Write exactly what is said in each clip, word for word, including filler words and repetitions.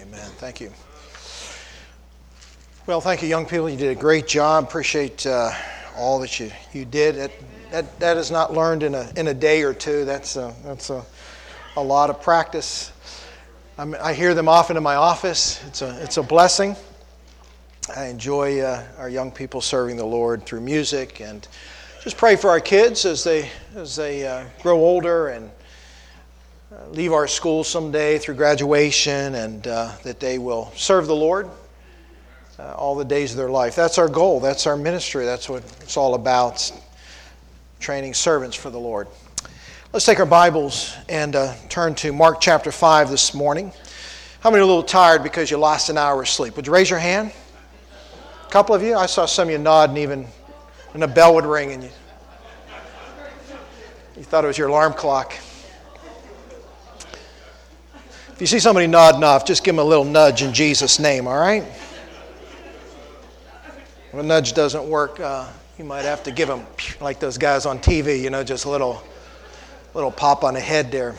Amen. Thank you. Well, thank you, young people. You did a great job. Appreciate uh, all that you, you did. That, that that is not learned in a in a day or two. That's a, that's a, a lot of practice. I'm, I hear them often in my office. It's a it's a blessing. I enjoy uh, our young people serving the Lord through music, and just pray for our kids as they as they uh, grow older and uh, leave our school someday through graduation, and uh, that they will serve the Lord uh, all the days of their life. That's our goal. That's our ministry. That's what it's all about, training servants for the Lord. Let's take our Bibles and uh, turn to Mark chapter five this morning. How many are a little tired because you lost an hour of sleep? Would you raise your hand? A couple of you? I saw some of you nod, and even and a bell would ring and you, you thought it was your alarm clock. If you see somebody nodding off, just give them a little nudge in Jesus' name, all right? If a nudge doesn't work, uh, you might have to give them, like those guys on T V, you know, just a little, little pop on the head there.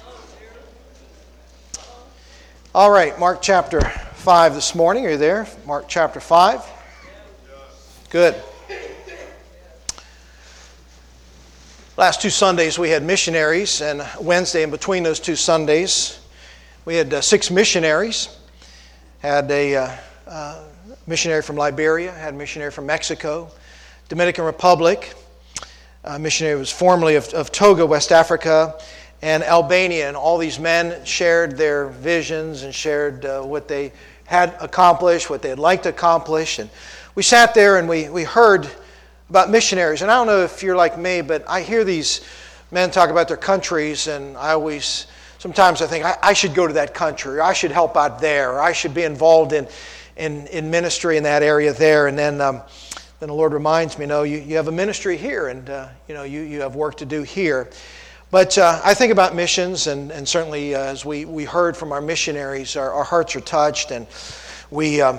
All right, Mark chapter five this morning. Are you there? Mark chapter five. Good. Last two Sundays we had missionaries, and Wednesday in between those two Sundays we had uh, six missionaries. Had a uh, uh, missionary from Liberia, had a missionary from Mexico, Dominican Republic. A missionary was formerly of, of Togo, West Africa, and Albania. And all these men shared their visions and shared uh, what they had accomplished, what they'd like to accomplish. And we sat there and we, we heard about missionaries. And I don't know if you're like me, but I hear these men talk about their countries, and I always, sometimes I think, I, I should go to that country, or I should help out there, or I should be involved in, in, in ministry in that area there. And then um, then the Lord reminds me, no, you, you have a ministry here, and uh, you know you, you have work to do here. But uh, I think about missions, and, and certainly uh, as we, we heard from our missionaries, our, our hearts are touched, and we um,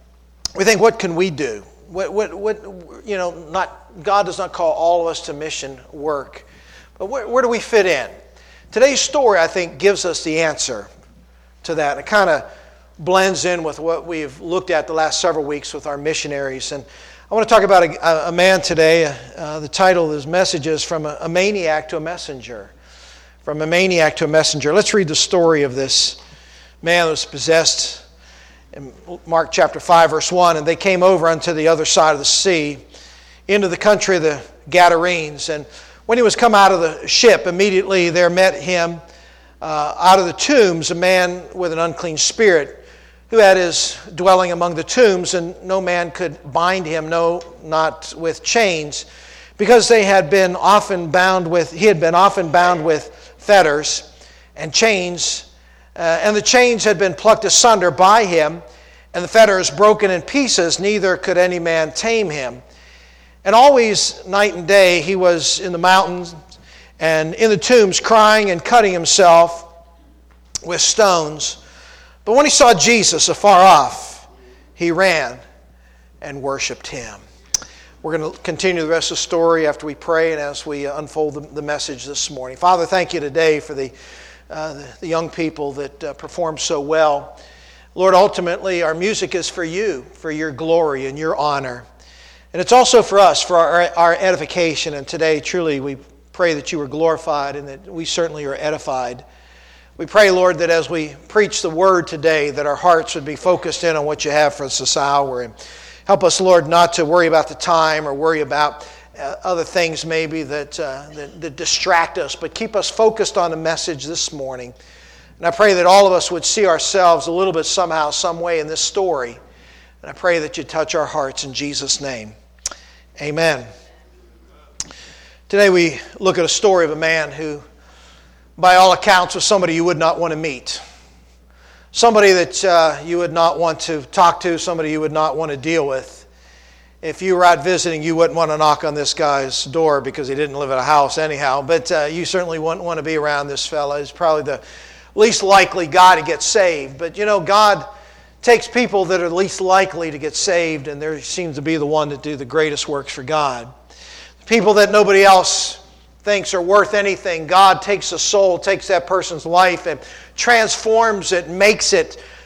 we think, what can we do? What what what you know? Not God does not call all of us to mission work, but where, where do we fit in? Today's story, I think, gives us the answer to that. It kind of blends in with what we've looked at the last several weeks with our missionaries. And I want to talk about a, a man today. Uh, the title of his message is From a, a Maniac to a Messenger. From a Maniac to a Messenger. Let's read the story of this man that was possessed in Mark chapter five, verse one. And they came over unto the other side of the sea, into the country of the Gadarenes. And when he was come out of the ship, immediately there met him uh, out of the tombs a man with an unclean spirit, who had his dwelling among the tombs, and no man could bind him, no, not with chains, because they had been often bound with, he had been often bound with fetters and chains, uh, and the chains had been plucked asunder by him, and the fetters broken in pieces, neither could any man tame him. And always, night and day, he was in the mountains and in the tombs, crying and cutting himself with stones. But when he saw Jesus afar off, he ran and worshiped him. We're going to continue the rest of the story after we pray and as we unfold the, the message this morning. Father, thank you today for the, uh, the, the young people that uh, performed so well. Lord, ultimately, our music is for you, for your glory and your honor. And it's also for us, for our, our edification. And today, truly, we pray that you are glorified and that we certainly are edified. We pray, Lord, that as we preach the word today, that our hearts would be focused in on what you have for us this hour. And help us, Lord, not to worry about the time or worry about uh, other things maybe that, uh, that, that distract us, but keep us focused on the message this morning. And I pray that all of us would see ourselves a little bit somehow, some way in this story. And I pray that you touch our hearts in Jesus' name. Amen. Today we look at a story of a man who, by all accounts, was somebody you would not want to meet. Somebody that uh, you would not want to talk to, somebody you would not want to deal with. If you were out visiting, you wouldn't want to knock on this guy's door because he didn't live in a house anyhow, but uh, you certainly wouldn't want to be around this fella. He's probably the least likely guy to get saved. But you know, God takes people that are least likely to get saved, and there seems to be the one that do the greatest works for God. People that nobody else thinks are worth anything, God takes a soul, takes that person's life and transforms it, makes it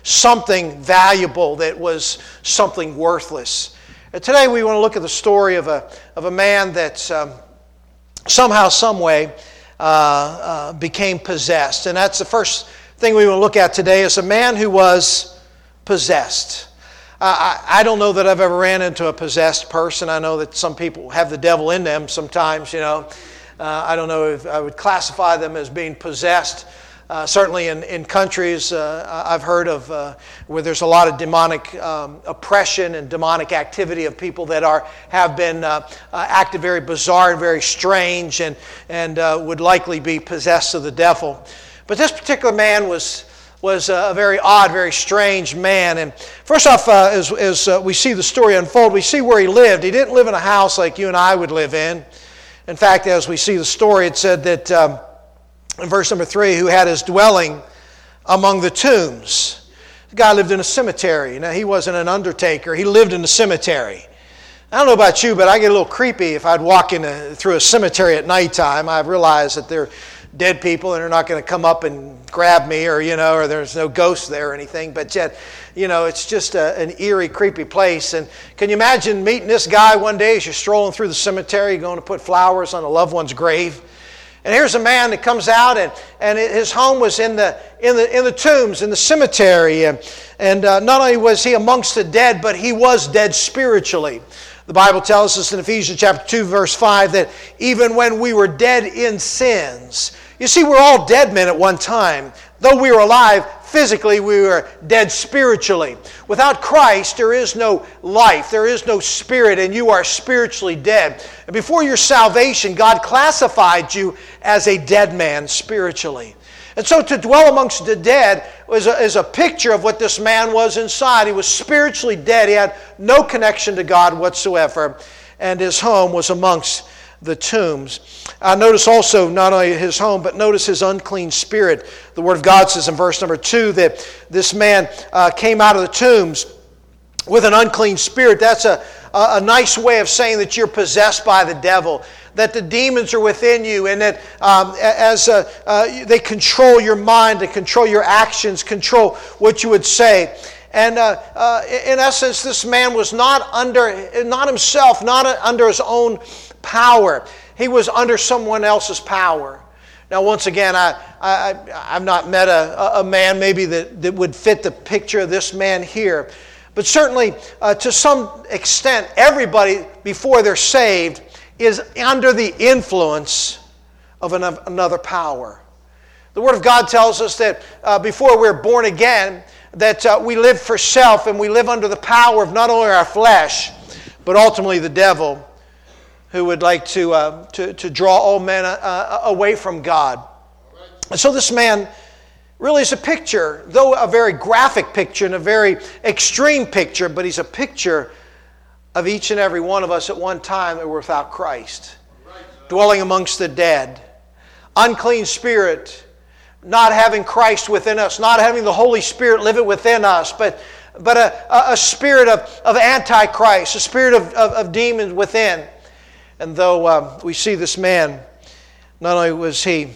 something valuable that was something worthless. And today we want to look at the story of a, of a man that um, somehow, some way uh, uh, became possessed. And that's the first thing we want to look at today, is a man who was possessed. Uh, I, I don't know that I've ever ran into a possessed person. I know that some people have the devil in them sometimes, you know. Uh, I don't know if I would classify them as being possessed. Uh, certainly in, in countries uh, I've heard of uh, where there's a lot of demonic um, oppression and demonic activity of people that are have been uh, uh, acted very bizarre and very strange and, and uh, would likely be possessed of the devil. But this particular man was was a very odd, very strange man. And first off, uh, as, as uh, we see the story unfold, we see where he lived. He didn't live in a house like you and I would live in. In fact, as we see the story, it said that um, in verse number three, who had his dwelling among the tombs. The guy lived in a cemetery. Now, he wasn't an undertaker. He lived in a cemetery. I don't know about you, but I get a little creepy if I'd walk in a, through a cemetery at nighttime. I realize that they're dead people and they're not going to come up and grab me, or, you know, or there's no ghosts there or anything. But yet, you know, it's just a, an eerie, creepy place. And can you imagine meeting this guy one day as you're strolling through the cemetery, going to put flowers on a loved one's grave? And here's a man that comes out, and, and his home was in the in the in the tombs, in the cemetery. And, and uh, not only was he amongst the dead, but he was dead spiritually. The Bible tells us in Ephesians chapter two, verse five, that even when we were dead in sins, you see, we're all dead men at one time. Though we were alive physically, we were dead spiritually. Without Christ, there is no life, there is no spirit, and you are spiritually dead. And before your salvation, God classified you as a dead man spiritually. And so to dwell amongst the dead was a, is a picture of what this man was inside. He was spiritually dead. He had no connection to God whatsoever. And his home was amongst the tombs. Uh, notice also not only his home, but notice his unclean spirit. The Word of God says in verse number two that this man uh, came out of the tombs with an unclean spirit. That's a, a, a nice way of saying that you're possessed by the devil, that the demons are within you, and that um, as uh, uh, they control your mind, they control your actions, control what you would say. And uh, uh, in essence, this man was not under, not himself, not under his own power. He was under someone else's power. Now, once again, I, I, I've not met a, a man maybe that, that would fit the picture of this man here. But certainly, uh, to some extent, everybody before they're saved is under the influence of an, another power. The Word of God tells us that uh, before we're born again, that uh, we live for self and we live under the power of not only our flesh, but ultimately the devil, who would like to, uh, to, to draw all men uh, away from God. And so this man really is a picture, though a very graphic picture and a very extreme picture, but he's a picture of each and every one of us at one time that were without Christ. Dwelling amongst the dead. Unclean spirit. Not having Christ within us. Not having the Holy Spirit live it within us. But, but a, a spirit of, of Antichrist. A spirit of, of, of demons within. And though um, we see this man, not only was he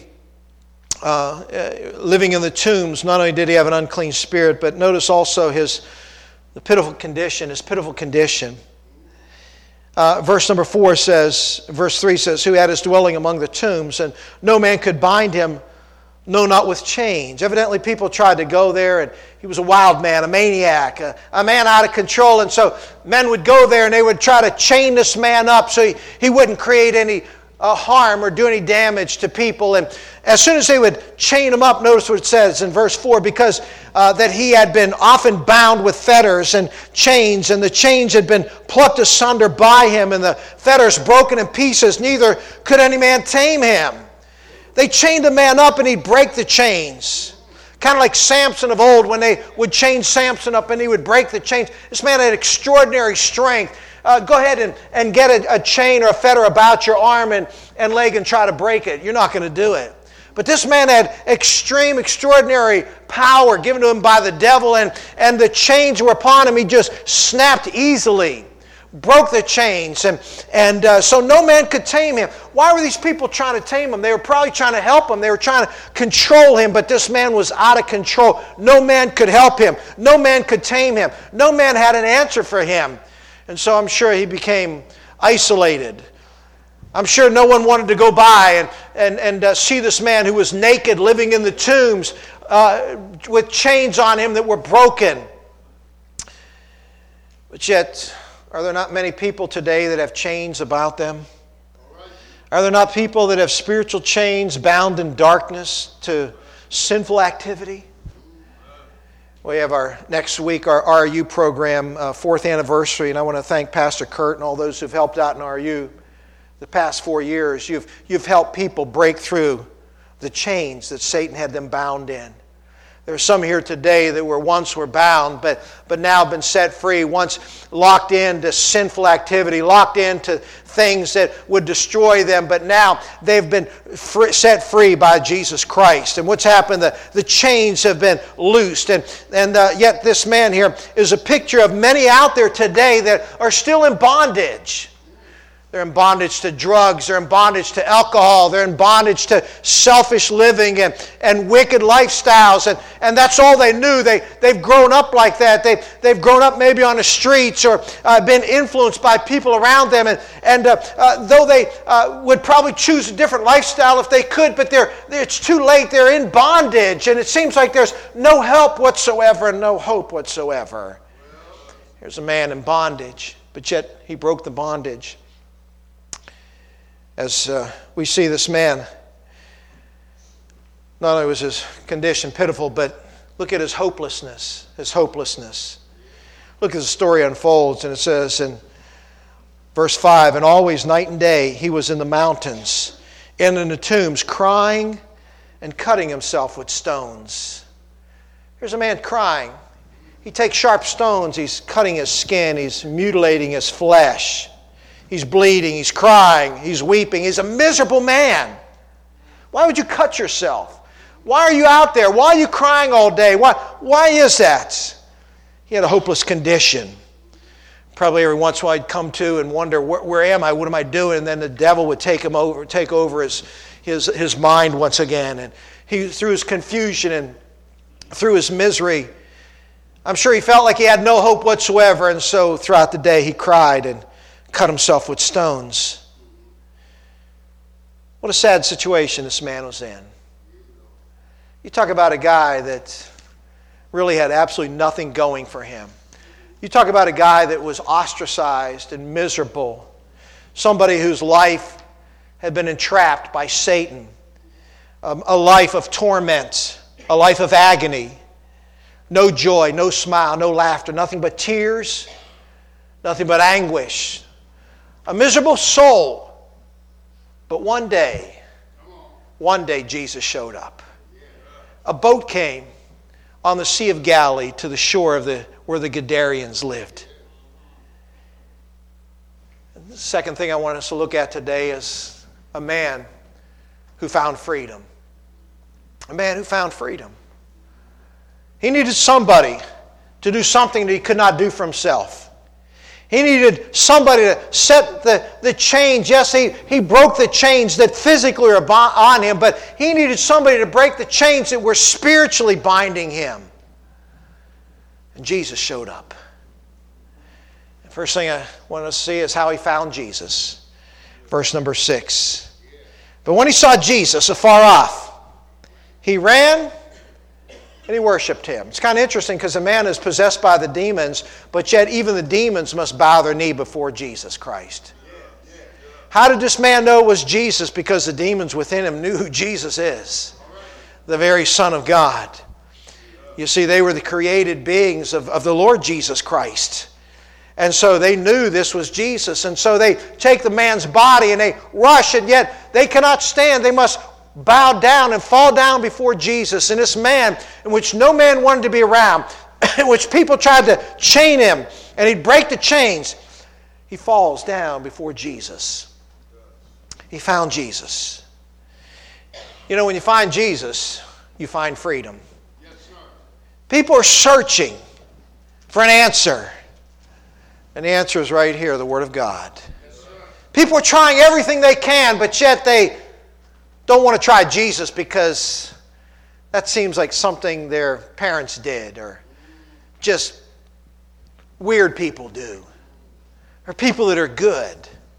uh, living in the tombs, not only did he have an unclean spirit, but notice also his the pitiful condition, his pitiful condition. Uh, verse number four says, verse three says, who had his dwelling among the tombs, and no man could bind him, no, not with chains. Evidently, people tried to go there, and he was a wild man, a maniac, a, a man out of control. And so men would go there, and they would try to chain this man up so he, he wouldn't create any uh, harm or do any damage to people. And as soon as they would chain him up, notice what it says in verse four, because uh, that he had been often bound with fetters and chains, and the chains had been plucked asunder by him, and the fetters broken in pieces, neither could any man tame him. They chained a man up and he'd break the chains. Kind of like Samson of old, when they would chain Samson up and he would break the chains. This man had extraordinary strength. Uh, go ahead and, and get a, a chain or a fetter about your arm and, and leg and try to break it. You're not going to do it. But this man had extreme, extraordinary power given to him by the devil, and, and the chains were upon him. He just snapped easily. broke the chains, and, and uh, so no man could tame him. Why were these people trying to tame him? They were probably trying to help him. They were trying to control him, but this man was out of control. No man could help him. No man could tame him. No man had an answer for him. And so I'm sure he became isolated. I'm sure no one wanted to go by and, and, and uh, see this man who was naked, living in the tombs, uh, with chains on him that were broken. But yet, are there not many people today that have chains about them? Are there not people that have spiritual chains bound in darkness to sinful activity? We have our next week, our R U program, uh, fourth anniversary, and I want to thank Pastor Kurt and all those who've helped out in R U the past four years. You've, you've helped people break through the chains that Satan had them bound in. There are some here today that were once were bound, but, but now have been set free, once locked into sinful activity, locked into things that would destroy them, but now they've been free, set free by Jesus Christ. And what's happened? The, the chains have been loosed. And, and uh, yet this man here is a picture of many out there today that are still in bondage. They're in bondage to drugs. They're in bondage to alcohol. They're in bondage to selfish living and, and wicked lifestyles. And, and that's all they knew. They, they've grown up like that. They, they've grown up maybe on the streets or uh, been influenced by people around them. And, and uh, uh, though they uh, would probably choose a different lifestyle if they could, but they're, it's too late. They're in bondage. And it seems like there's no help whatsoever and no hope whatsoever. Here's a man in bondage, but yet he broke the bondage. As uh, we see this man, not only was his condition pitiful, but look at his hopelessness, his hopelessness. Look as the story unfolds, and it says in verse five, and always night and day he was in the mountains and in the tombs, crying and cutting himself with stones. Here's a man crying. He takes sharp stones, he's cutting his skin, he's mutilating his flesh. He's bleeding, he's crying, he's weeping. He's a miserable man. Why would you cut yourself? Why are you out there? Why are you crying all day? Why, why is that? He had a hopeless condition. Probably every once in a while he'd come to and wonder, where, where am I? What am I doing? And then the devil would take him over, take over his, his, his mind once again. And he, through his confusion and through his misery, I'm sure he felt like he had no hope whatsoever. And so throughout the day he cried and cut himself with stones. What a sad situation this man was in. You talk about a guy that really had absolutely nothing going for him. You talk about a guy that was ostracized and miserable. Somebody whose life had been entrapped by Satan. Um, a life of torment, a life of agony. No joy, no smile, no laughter, nothing but tears, nothing but anguish. A miserable soul. But one day, one day Jesus showed up. A boat came on the Sea of Galilee to the shore of the where the Gadareans lived. And the second thing I want us to look at today is a man who found freedom. A man who found freedom. He needed somebody to do something that he could not do for himself. He needed somebody to set the, the chains. Yes, he, he broke the chains that physically were on him, but he needed somebody to break the chains that were spiritually binding him. And Jesus showed up. The first thing I want to see is how he found Jesus. Verse number six. But when he saw Jesus afar off, he ran and he worshiped him. It's kind of interesting because a man is possessed by the demons, but yet even the demons must bow their knee before Jesus Christ. How did this man know it was Jesus? Because the demons within him knew who Jesus is, the very Son of God. You see, they were the created beings of, of the Lord Jesus Christ. And so they knew this was Jesus. And so they take the man's body and they rush, and yet they cannot stand. They must bow down and fall down before Jesus. And this man, in which no man wanted to be around, in which people tried to chain him, and he'd break the chains, he falls down before Jesus. He found Jesus. You know, when you find Jesus, you find freedom. People are searching for an answer. And the answer is right here, the Word of God. People are trying everything they can, but yet they don't want to try Jesus because that seems like something their parents did or just weird people do, or people that are good.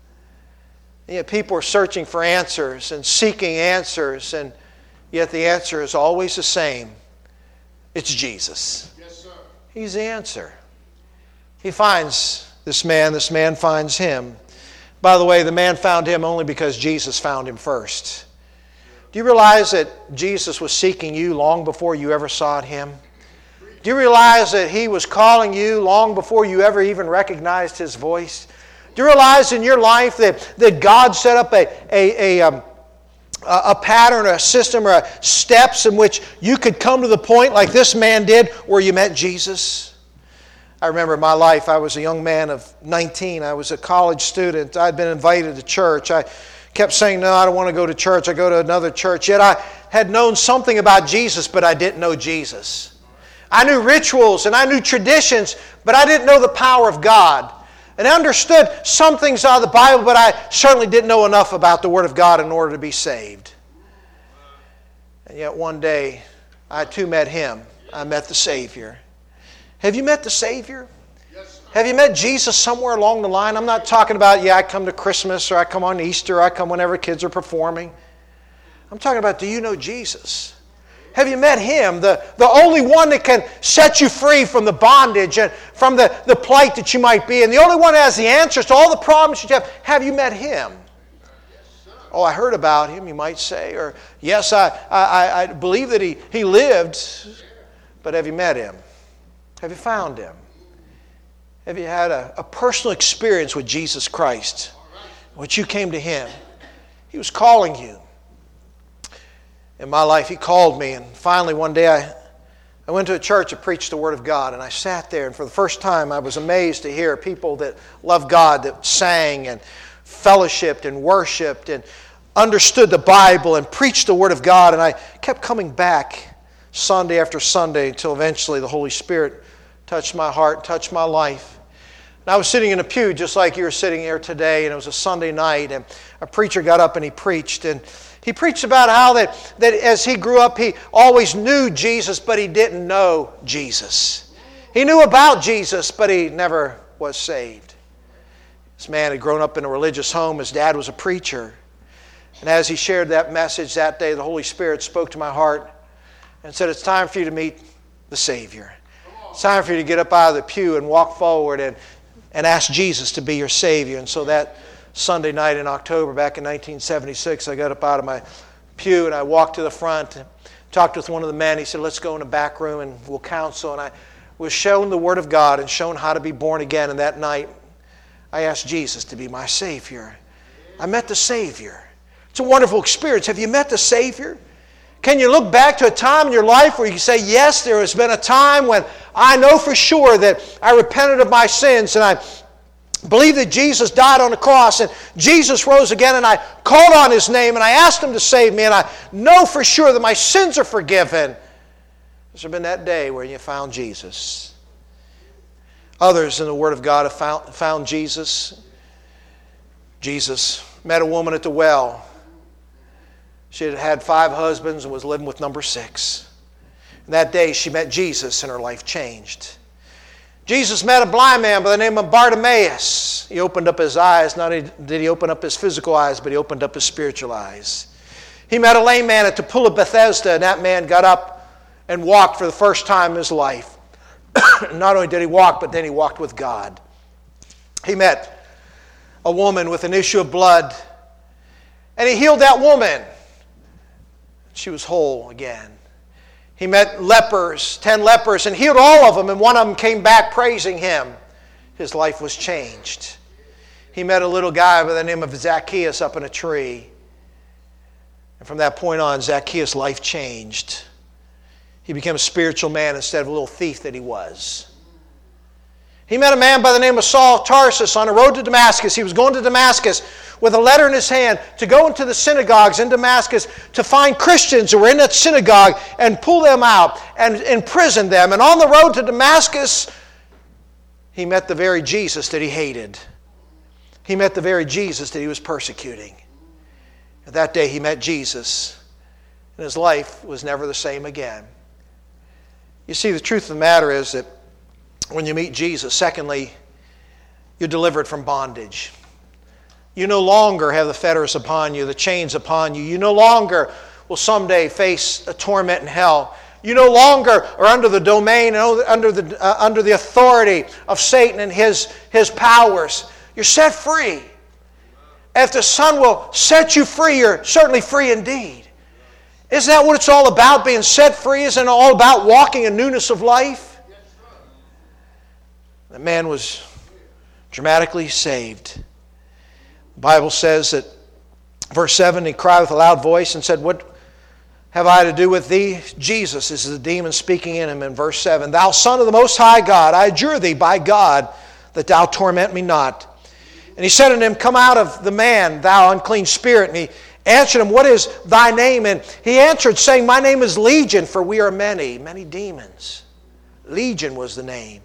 And yet people are searching for answers and seeking answers, and yet the answer is always the same. It's Jesus. Yes, sir. He's the answer. He finds this man, this man finds him. By the way, the man found him only because Jesus found him first. Do you realize that Jesus was seeking you long before you ever sought him? Do you realize that he was calling you long before you ever even recognized his voice? Do you realize in your life that, that God set up a, a, a, um, a pattern or a system or a steps in which you could come to the point like this man did where you met Jesus? I remember in my life, I was a young man of nineteen. I was a college student. I'd been invited to church. I kept saying, no, I don't want to go to church. I go to another church. Yet I had known something about Jesus, but I didn't know Jesus. I knew rituals and I knew traditions, but I didn't know the power of God. And I understood some things out of the Bible, but I certainly didn't know enough about the Word of God in order to be saved. And yet one day, I too met Him. I met the Savior. Have you met the Savior? Yes, sir. Have you met Jesus somewhere along the line? I'm not talking about, yeah, I come to Christmas or I come on Easter or I come whenever kids are performing. I'm talking about, do you know Jesus? Have you met Him, the, the only one that can set you free from the bondage and from the, the plight that you might be in? The only one that has the answers to all the problems you have. Have you met Him? Oh, I heard about Him, you might say. Or, yes, I, I, I believe that he, he lived, but have you met Him? Have you found Him? Have you had a, a personal experience with Jesus Christ? When you came to Him, He was calling you. In my life, He called me, and finally one day I, I went to a church and preached the Word of God, and I sat there, and for the first time I was amazed to hear people that loved God, that sang and fellowshipped and worshiped and understood the Bible and preached the Word of God, and I kept coming back Sunday after Sunday until eventually the Holy Spirit touched my heart, touched my life. And I was sitting in a pew just like you're sitting here today, and it was a Sunday night, and a preacher got up and he preached, and he preached about how that, that as he grew up, he always knew Jesus, but he didn't know Jesus. He knew about Jesus, but he never was saved. This man had grown up in a religious home. His dad was a preacher. And as he shared that message that day, the Holy Spirit spoke to my heart and said, it's time for you to meet the Savior. It's time for you to get up out of the pew and walk forward and, and ask Jesus to be your Savior. And so that Sunday night in October back in nineteen seventy-six, I got up out of my pew and I walked to the front and talked with one of the men. He said, let's go in the back room and we'll counsel. And I was shown the Word of God and shown how to be born again. And that night, I asked Jesus to be my Savior. I met the Savior. It's a wonderful experience. Have you met the Savior? Can you look back to a time in your life where you can say, yes, there has been a time when I know for sure that I repented of my sins and I believe that Jesus died on the cross and Jesus rose again, and I called on His name and I asked Him to save me, and I know for sure that my sins are forgiven. Has there been that day where you found Jesus? Others in the Word of God have found, found Jesus. Jesus met a woman at the well. She had had five husbands and was living with number six. And that day she met Jesus and her life changed. Jesus met a blind man by the name of Bartimaeus. He opened up his eyes. Not only did he open up his physical eyes, but he opened up his spiritual eyes. He met a lame man at the pool of Bethesda, and that man got up and walked for the first time in his life. Not only did he walk, but then he walked with God. He met a woman with an issue of blood, and he healed that woman. She was whole again. He met lepers, ten lepers, and healed all of them, and one of them came back praising him. His life was changed. He met a little guy by the name of Zacchaeus up in a tree. And from that point on, Zacchaeus' life changed. He became a spiritual man instead of a little thief that he was. He met a man by the name of Saul of Tarsus on the road to Damascus. He was going to Damascus with a letter in his hand to go into the synagogues in Damascus to find Christians who were in that synagogue and pull them out and imprison them. And on the road to Damascus, he met the very Jesus that he hated. He met the very Jesus that he was persecuting. And that day he met Jesus, and his life was never the same again. You see, the truth of the matter is that when you meet Jesus, secondly, you're delivered from bondage. You no longer have the fetters upon you, the chains upon you. You no longer will someday face a torment in hell. You no longer are under the domain and under the, uh, under the authority of Satan and his, his powers. You're set free. If the Son will set you free, you're certainly free indeed. Isn't that what it's all about, being set free? Isn't it all about walking in newness of life? The man was dramatically saved. The Bible says that, verse seven, he cried with a loud voice and said, "What have I to do with thee, Jesus?" This is the demon speaking in him in verse seven. "Thou Son of the Most High God, I adjure thee by God that thou torment me not." And he said unto him, "Come out of the man, thou unclean spirit." And he answered him, "What is thy name?" And he answered, saying, "My name is Legion, for we are many, many demons." Legion was the name.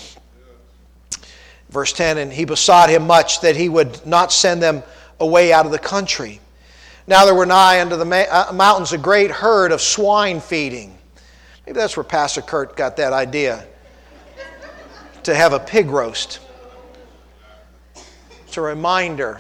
Verse ten, and he besought him much that he would not send them away out of the country. Now there were nigh unto the mountains a great herd of swine feeding. Maybe that's where Pastor Kurt got that idea, to have a pig roast. It's a reminder.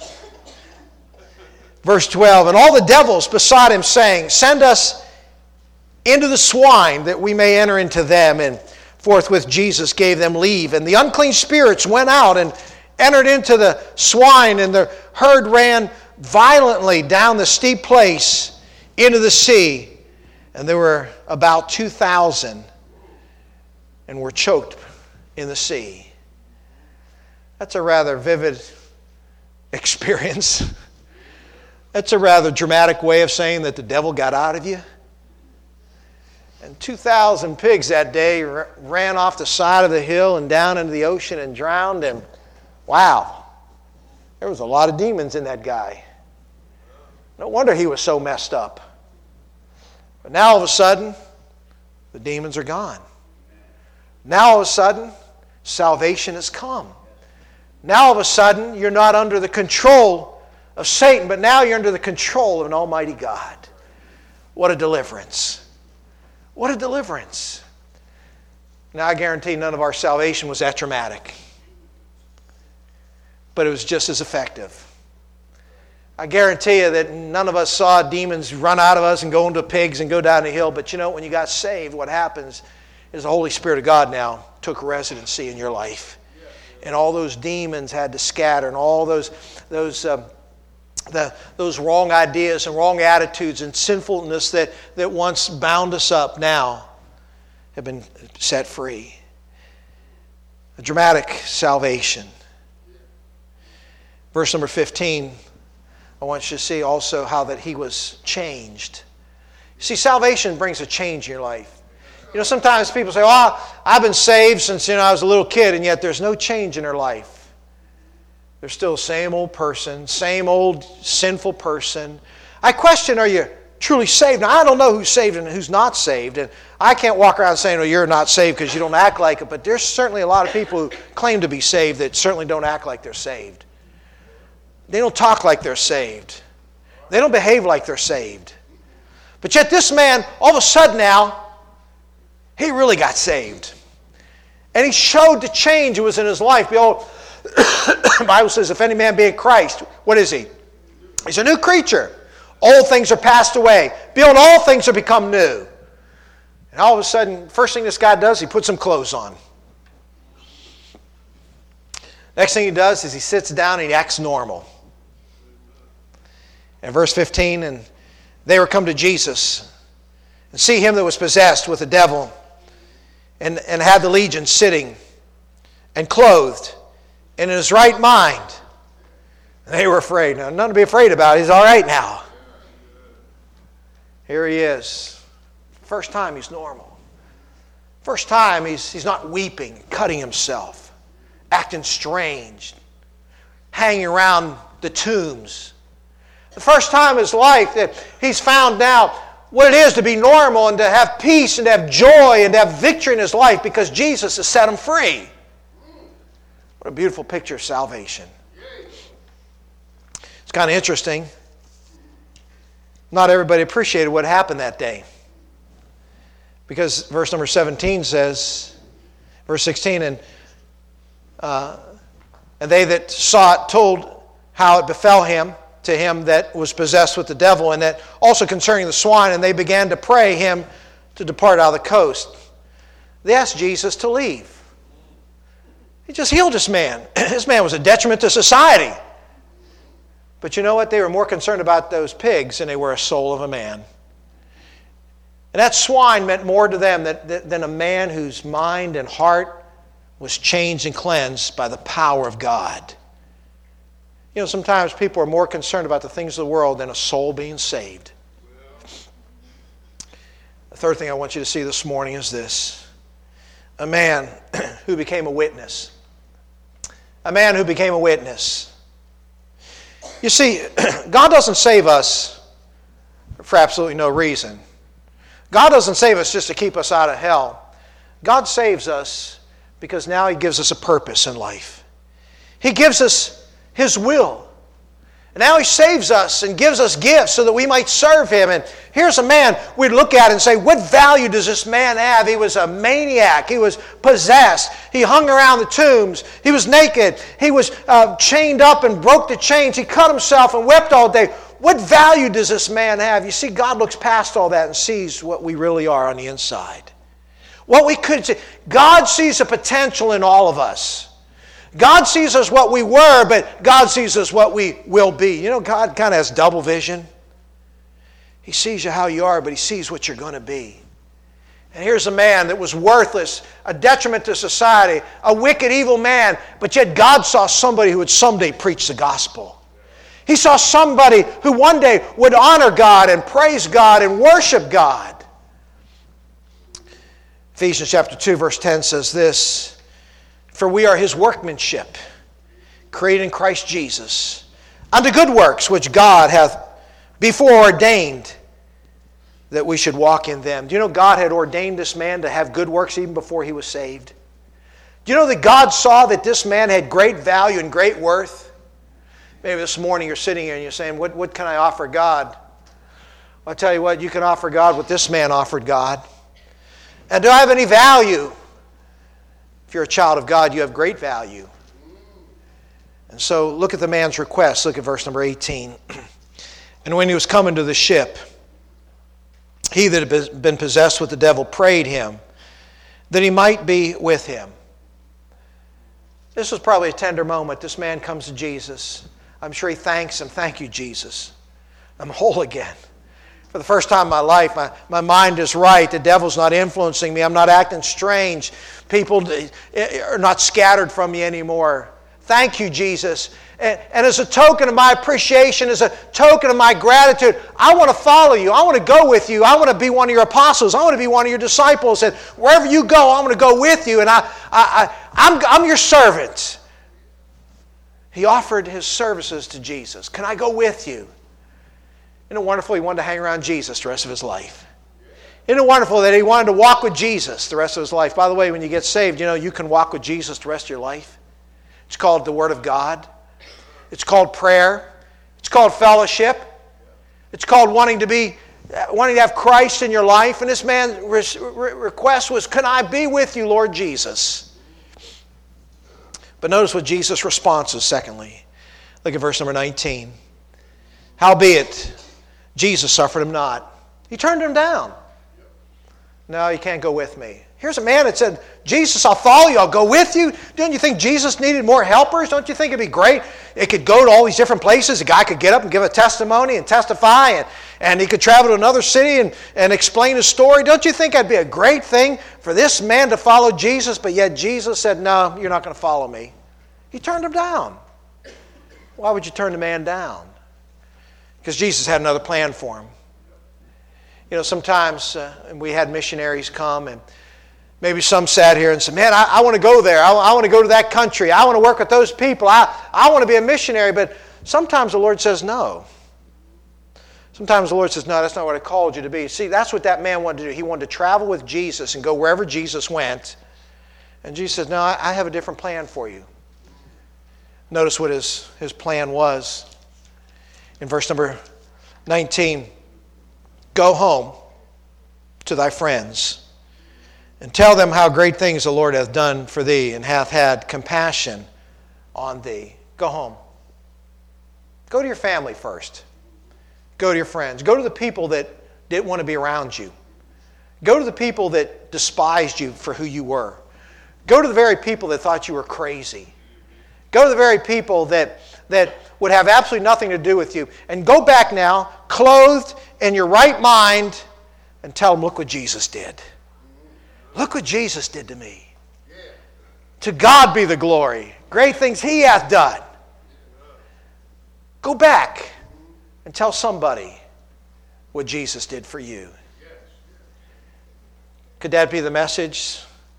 Verse twelve, and all the devils besought him, saying, "Send us into the swine, that we may enter into them." And forthwith Jesus gave them leave. And the unclean spirits went out and entered into the swine, and the herd ran violently down the steep place into the sea. And there were about two thousand, and were choked in the sea. That's a rather vivid experience. That's a rather dramatic way of saying that the devil got out of you. And two thousand pigs that day r- ran off the side of the hill and down into the ocean and drowned. And wow, there was a lot of demons in that guy. No wonder he was so messed up. But now all of a sudden, the demons are gone. Now all of a sudden, salvation has come. Now all of a sudden, you're not under the control of Satan, but now you're under the control of an almighty God. What a deliverance. What a deliverance. Now I guarantee none of our salvation was that dramatic. But it was just as effective. I guarantee you that none of us saw demons run out of us and go into pigs and go down the hill. But you know, when you got saved, what happens is the Holy Spirit of God now took residency in your life. And all those demons had to scatter, and all those those um, the, those wrong ideas and wrong attitudes and sinfulness that, that once bound us up now have been set free. A dramatic salvation. Verse number fifteen, I want you to see also how that he was changed. See, salvation brings a change in your life. You know, sometimes people say, "Oh, I've been saved since you know I was a little kid," and yet there's no change in their life. They're still the same old person, same old sinful person. I question, are you truly saved? Now, I don't know who's saved and who's not saved, and I can't walk around saying, "Oh, you're not saved because you don't act like it," but there's certainly a lot of people who claim to be saved that certainly don't act like they're saved. They don't talk like they're saved. They don't behave like they're saved. But yet this man, all of a sudden now, he really got saved. And he showed the change that was in his life. Behold, the Bible says, if any man be in Christ, what is he? He's a new creature. Old things are passed away. Behold, all things are become new. And all of a sudden, first thing this guy does, he puts some clothes on. Next thing he does is he sits down and he acts normal. In verse fifteen, and they were come to Jesus, and see him that was possessed with the devil, and, and had the legion sitting, and clothed, and in his right mind. And they were afraid. Now, nothing to be afraid about. He's all right now. Here he is. First time he's normal. First time he's, he's not weeping, cutting himself, acting strange, hanging around the tombs. The first time in his life that he's found out what it is to be normal and to have peace and to have joy and to have victory in his life because Jesus has set him free. What a beautiful picture of salvation. It's kind of interesting. Not everybody appreciated what happened that day. Because verse number seventeen says, verse sixteen, and uh, and they that saw it told how it befell him, to him that was possessed with the devil, and that also concerning the swine, and they began to pray him to depart out of the coast. They asked Jesus to leave. He just healed this man. This man was a detriment to society. But you know what? They were more concerned about those pigs than they were a soul of a man. And that swine meant more to them than, than a man whose mind and heart was changed and cleansed by the power of God. You know, sometimes people are more concerned about the things of the world than a soul being saved. The third thing I want you to see this morning is this. A man who became a witness. A man who became a witness. You see, God doesn't save us for absolutely no reason. God doesn't save us just to keep us out of hell. God saves us because now He gives us a purpose in life. He gives us His will. And now He saves us and gives us gifts so that we might serve Him. And here's a man we'd look at and say, what value does this man have? He was a maniac. He was possessed. He hung around the tombs. He was naked. He was uh, chained up and broke the chains. He cut himself and wept all day. What value does this man have? You see, God looks past all that and sees what we really are on the inside. What we could see. God sees the potential in all of us. God sees us what we were, but God sees us what we will be. You know, God kind of has double vision. He sees you how you are, but He sees what you're going to be. And here's a man that was worthless, a detriment to society, a wicked, evil man, but yet God saw somebody who would someday preach the gospel. He saw somebody who one day would honor God and praise God and worship God. Ephesians chapter two, verse ten says this, for we are His workmanship, created in Christ Jesus, unto good works which God hath before ordained that we should walk in them. Do you know God had ordained this man to have good works even before he was saved? Do you know that God saw that this man had great value and great worth? Maybe this morning you're sitting here and you're saying, what, what can I offer God? Well, I'll tell you what, you can offer God what this man offered God. And do I have any value? If you're a child of God, you have great value. And so look at the man's request. Look at verse number eighteen. And when he was coming to the ship, he that had been possessed with the devil prayed him that he might be with him. This was probably a tender moment. This man comes to Jesus. I'm sure he thanks him. Thank you, Jesus. I'm whole again. For the first time in my life, my, my mind is right. The devil's not influencing me. I'm not acting strange. People are not scattered from me anymore. Thank you, Jesus. And, and as a token of my appreciation, as a token of my gratitude, I want to follow you. I want to go with you. I want to be one of your apostles. I want to be one of your disciples. And wherever you go, I want to go with you. And I, I, I, I'm, I'm your servant. He offered his services to Jesus. Can I go with you? Isn't it wonderful he wanted to hang around Jesus the rest of his life? Isn't it wonderful that he wanted to walk with Jesus the rest of his life? By the way, when you get saved, you know you can walk with Jesus the rest of your life. It's called the Word of God. It's called prayer. It's called fellowship. It's called wanting to be, wanting to have Christ in your life. And this man's request was, can I be with you, Lord Jesus? But notice what Jesus' response is, secondly. Look at verse number nineteen. Howbeit, Jesus suffered him not. He turned him down. No, you can't go with me. Here's a man that said, Jesus, I'll follow you. I'll go with you. Don't you think Jesus needed more helpers? Don't you think it'd be great? It could go to all these different places. A guy could get up and give a testimony and testify, and, and he could travel to another city and, and explain his story. Don't you think that'd be a great thing for this man to follow Jesus? But yet Jesus said, no, you're not going to follow me. He turned him down. Why would you turn the man down? Because Jesus had another plan for him. You know, sometimes uh, we had missionaries come, and maybe some sat here and said, man, I, I want to go there. I, I want to go to that country. I want to work with those people. I, I want to be a missionary. But sometimes the Lord says no. Sometimes the Lord says, no, that's not what I called you to be. See, that's what that man wanted to do. He wanted to travel with Jesus and go wherever Jesus went. And Jesus says, no, I, I have a different plan for you. Notice what his, his plan was. In verse number nineteen, go home to thy friends, and tell them how great things the Lord hath done for thee, and hath had compassion on thee. Go home. Go to your family first. Go to your friends. Go to the people that didn't want to be around you. Go to the people that despised you for who you were. Go to the very people that thought you were crazy. Go to the very people that, that would have absolutely nothing to do with you. And go back now, clothed in your right mind, and tell them, look what Jesus did. Look what Jesus did to me. To God be the glory. Great things He hath done. Go back and tell somebody what Jesus did for you. Could that be the message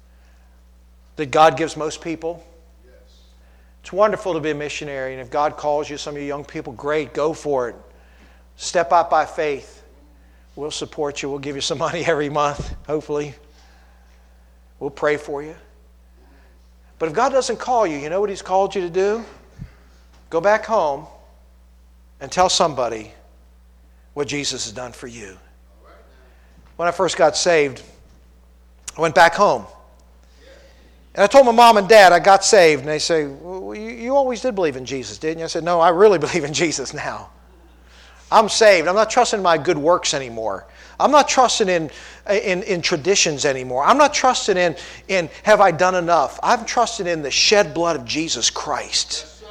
that God gives most people? It's wonderful to be a missionary, and if God calls you, some of you young people, great, go for it. Step out by faith. We'll support you. We'll give you some money every month, hopefully. We'll pray for you. But if God doesn't call you, you know what He's called you to do? Go back home and tell somebody what Jesus has done for you. When I first got saved, I went back home. And I told my mom and dad I got saved. And they say, well, you, you always did believe in Jesus, didn't you? I said, no, I really believe in Jesus now. I'm saved. I'm not trusting in my good works anymore. I'm not trusting in, in, in traditions anymore. I'm not trusting in, in have I done enough. I'm trusting in the shed blood of Jesus Christ. Yes,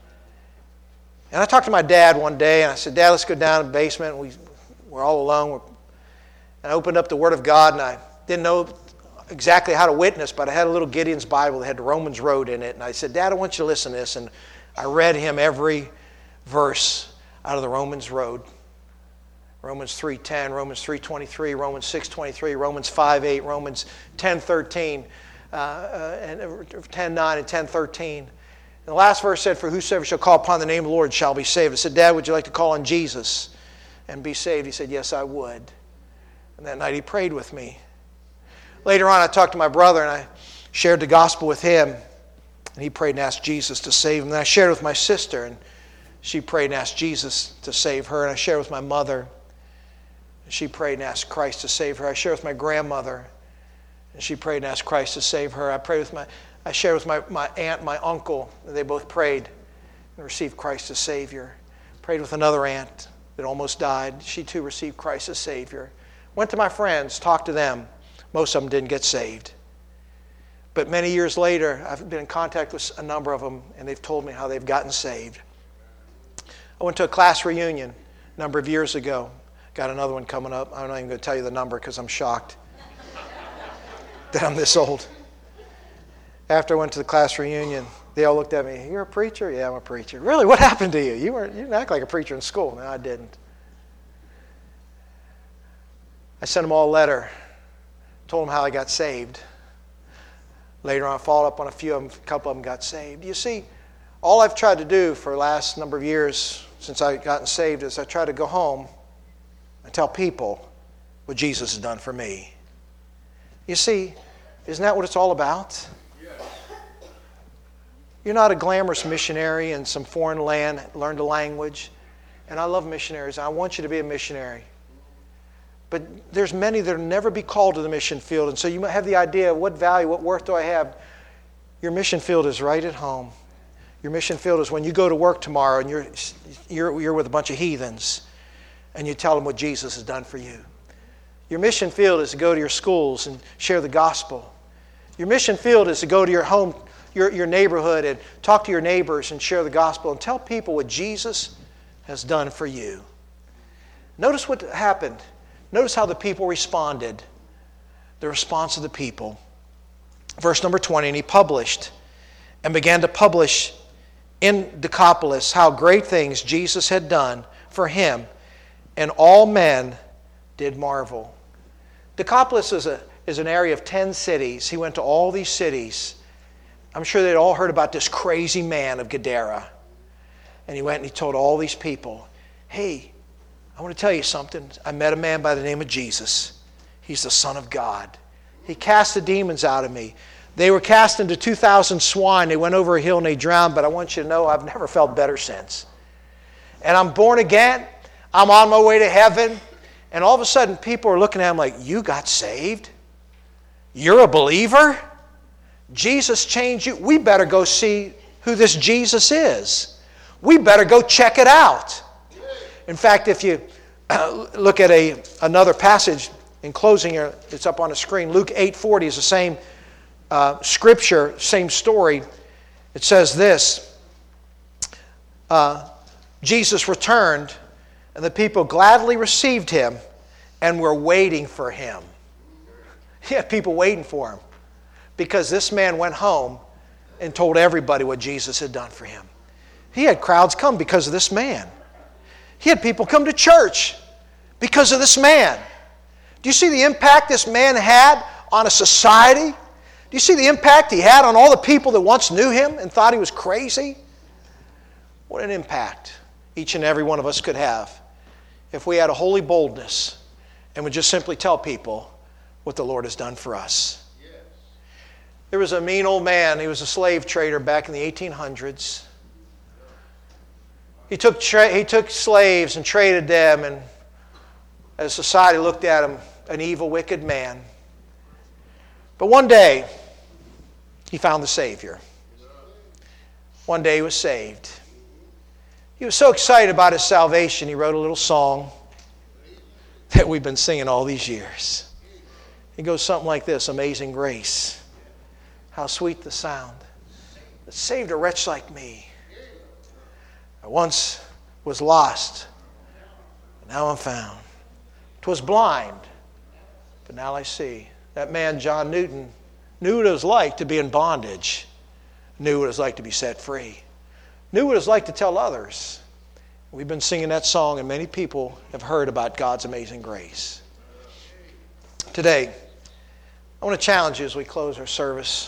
and I talked to my dad one day, and I said, Dad, let's go down to the basement. And we, we're all alone. And I opened up the Word of God, and I didn't know exactly how to witness, but I had a little Gideon's Bible that had the Romans Road in it. And I said, Dad, I want you to listen to this. And I read him every verse out of the Romans Road. Romans three ten, Romans three twenty-three, Romans six twenty-three, Romans five eight, Romans ten thirteen, uh, uh, and ten nine and ten thirteen. And the last verse said, for whosoever shall call upon the name of the Lord shall be saved. I said, Dad, would you like to call on Jesus and be saved? He said, yes, I would. And that night he prayed with me. Later on, I talked to my brother, and I shared the gospel with him. And he prayed and asked Jesus to save him. And I shared it with my sister, and she prayed and asked Jesus to save her. And I shared it with my mother, and she prayed and asked Christ to save her. I shared it with my grandmother, and she prayed and asked Christ to save her. I prayed with my, I shared with my, my aunt and my uncle, and they both prayed and received Christ as Savior. Prayed with another aunt that almost died. She too received Christ as Savior. Went to my friends, talked to them. Most of them didn't get saved. But many years later, I've been in contact with a number of them, and they've told me how they've gotten saved. I went to a class reunion a number of years ago. Got another one coming up. I'm not even going to tell you the number because I'm shocked that I'm this old. After I went to the class reunion, they all looked at me. You're a preacher? Yeah, I'm a preacher. Really? What happened to you? You weren't, you didn't act like a preacher in school. No, I didn't. I sent them all a letter. Told them how I got saved. Later on, I followed up on a few of them. A couple of them got saved. You see, all I've tried to do for the last number of years since I gotten saved is I try to go home and tell people what Jesus has done for me. You see, isn't that what it's all about? You're not a glamorous missionary in some foreign land, learned a language. And I love missionaries. I want you to be a missionary. But there's many that will never be called to the mission field. And so you might have the idea, what value, what worth do I have? Your mission field is right at home. Your mission field is when you go to work tomorrow and you're, you're, you're with a bunch of heathens and you tell them what Jesus has done for you. Your mission field is to go to your schools and share the gospel. Your mission field is to go to your home, your, your neighborhood, and talk to your neighbors and share the gospel and tell people what Jesus has done for you. Notice what happened. Notice how the people responded. The response of the people. Verse number twenty, and he published and began to publish in Decapolis how great things Jesus had done for him, and all men did marvel. Decapolis is, a, is an area of ten cities. He went to all these cities. I'm sure they'd all heard about this crazy man of Gadara. And he went and he told all these people, hey, I want to tell you something. I met a man by the name of Jesus. He's the Son of God. He cast the demons out of me. They were cast into two thousand swine. They went over a hill and they drowned, but I want you to know I've never felt better since. And I'm born again. I'm on my way to heaven. And all of a sudden, people are looking at him like, you got saved? You're a believer? Jesus changed you? We better go see who this Jesus is. We better go check it out. In fact, if you look at a another passage in closing here, it's up on the screen. Luke eight forty is the same uh, scripture, same story. It says this, uh, Jesus returned, and the people gladly received him and were waiting for him. He had people waiting for him because this man went home and told everybody what Jesus had done for him. He had crowds come because of this man. He had people come to church because of this man. Do you see the impact this man had on a society? Do you see the impact he had on all the people that once knew him and thought he was crazy? What an impact each and every one of us could have if we had a holy boldness and would just simply tell people what the Lord has done for us. Yes. There was a mean old man. He was a slave trader back in the eighteen hundreds. He took, tra- he took slaves and traded them, and as society looked at him, an evil, wicked man. But one day, he found the Savior. One day he was saved. He was so excited about his salvation, he wrote a little song that we've been singing all these years. It goes something like this: Amazing grace, how sweet the sound that saved a wretch like me. I once was lost, but now I'm found. 'Twas blind, but now I see. That man, John Newton, knew what it was like to be in bondage, knew what it was like to be set free, knew what it was like to tell others. We've been singing that song, and many people have heard about God's amazing grace. Today, I want to challenge you as we close our service.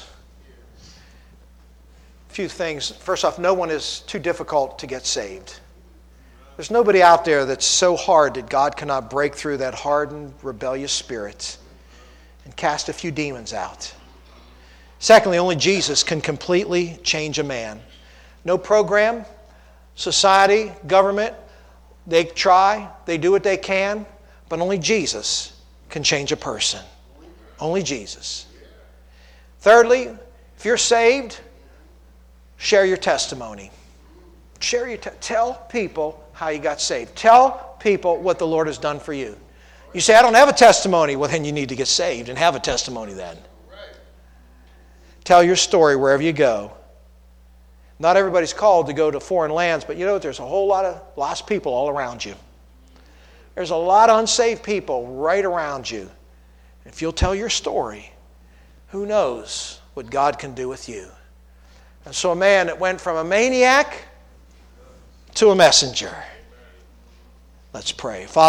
A few things. First off, no one is too difficult to get saved. There's nobody out there that's so hard that God cannot break through that hardened, rebellious spirit and cast a few demons out. Secondly, only Jesus can completely change a man. No program, society, government, they try, they do what they can, but only Jesus can change a person. Only Jesus. Thirdly, if you're saved, share your testimony. Share your te- tell people how you got saved. Tell people what the Lord has done for you. You say, I don't have a testimony. Well, then you need to get saved and have a testimony then. Tell your story wherever you go. Not everybody's called to go to foreign lands, but you know what? There's a whole lot of lost people all around you. There's a lot of unsaved people right around you. If you'll tell your story, who knows what God can do with you. And so a man that went from a maniac to a messenger. Let's pray. Father,